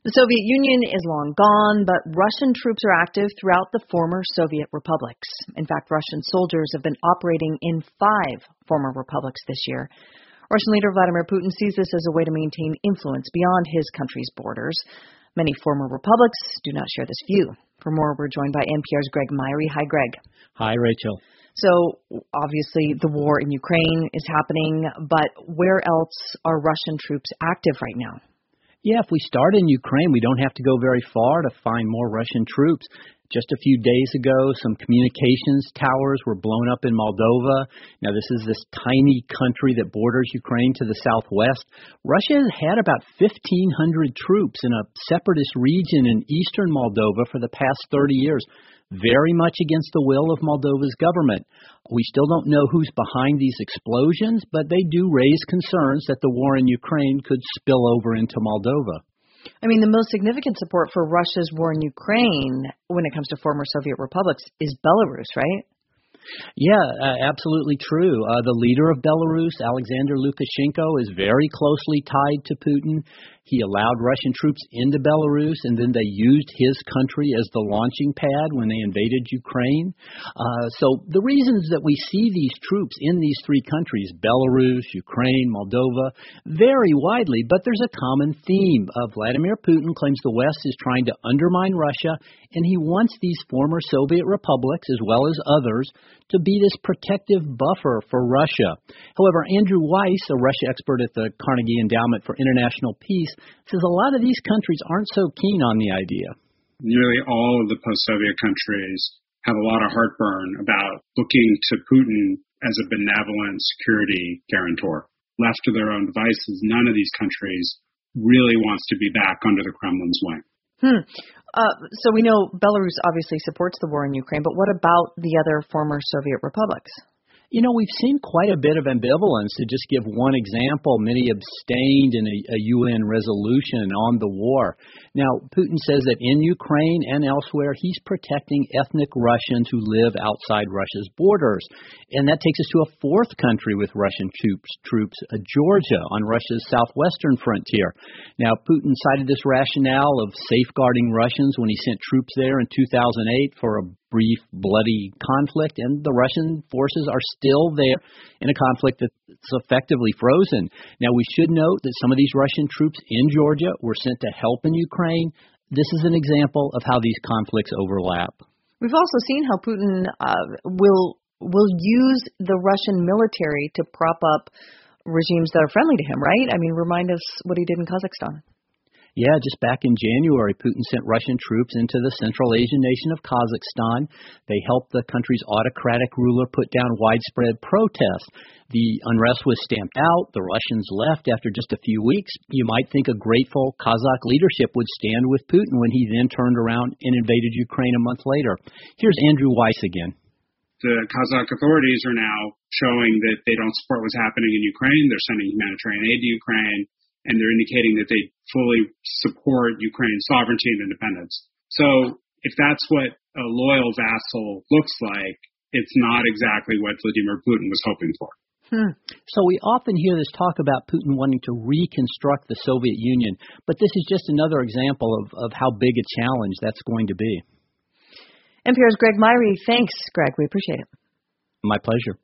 The Soviet Union is long gone, but Russian troops are active throughout the former Soviet republics. In fact, Russian soldiers have been operating in 5 former republics this year. Russian leader Vladimir Putin sees this as a way to maintain influence beyond his country's borders. Many former republics do not share this view. For more, we're joined by NPR's Greg Myre. Hi, Greg. Hi, Rachel. So, obviously, the war in Ukraine is happening, but where else are Russian troops active right now? Yeah, if we start in Ukraine, we don't have to go very far to find more Russian troops. Just a few days ago, some communications towers were blown up in Moldova. Now, this is this tiny country that borders Ukraine to the southwest. Russia has had about 1,500 troops in a separatist region in eastern Moldova for the past 30 years, very much against the will of Moldova's government. We still don't know who's behind these explosions, but they do raise concerns that the war in Ukraine could spill over into Moldova. I mean, the most significant support for Russia's war in Ukraine when it comes to former Soviet republics is Belarus, right? Yeah, absolutely true. The leader of Belarus, Alexander Lukashenko, is very closely tied to Putin. He allowed Russian troops into Belarus, and then they used his country as the launching pad when they invaded Ukraine. So the reasons that we see these troops in these 3 countries, Belarus, Ukraine, Moldova, vary widely, but there's a common theme. Vladimir Putin claims the West is trying to undermine Russia, and he wants these former Soviet republics, as well as others, to be this protective buffer for Russia. However, Andrew Weiss, a Russia expert at the Carnegie Endowment for International Peace, says a lot of these countries aren't so keen on the idea. Nearly all of the post-Soviet countries have a lot of heartburn about looking to Putin as a benevolent security guarantor. Left to their own devices, none of these countries really wants to be back under the Kremlin's wing. So we know Belarus obviously supports the war in Ukraine, but what about the other former Soviet republics? You know, we've seen quite a bit of ambivalence. To just give one example, many abstained in a UN resolution on the war. Now, Putin says that in Ukraine and elsewhere, he's protecting ethnic Russians who live outside Russia's borders. And that takes us to a 4th country with Russian troops, Georgia, on Russia's southwestern frontier. Now, Putin cited this rationale of safeguarding Russians when he sent troops there in 2008 for a brief, bloody conflict, and the Russian forces are still there in a conflict that's effectively frozen. Now, we should note that some of these Russian troops in Georgia were sent to help in Ukraine. This is an example of how these conflicts overlap. We've also seen how Putin will use the Russian military to prop up regimes that are friendly to him, right? I mean, remind us what he did in Kazakhstan. Yeah, just back in January, Putin sent Russian troops into the Central Asian nation of Kazakhstan. They helped the country's autocratic ruler put down widespread protests. The unrest was stamped out. The Russians left after just a few weeks. You might think a grateful Kazakh leadership would stand with Putin when he then turned around and invaded Ukraine a month later. Here's Andrew Weiss again. The Kazakh authorities are now showing that they don't support what's happening in Ukraine. They're sending humanitarian aid to Ukraine, and they're indicating that they fully support Ukraine's sovereignty and independence. So if that's what a loyal vassal looks like, it's not exactly what Vladimir Putin was hoping for. So we often hear this talk about Putin wanting to reconstruct the Soviet Union, but this is just another example of how big a challenge that's going to be. NPR's Greg Myre. Thanks, Greg. We appreciate it. My pleasure.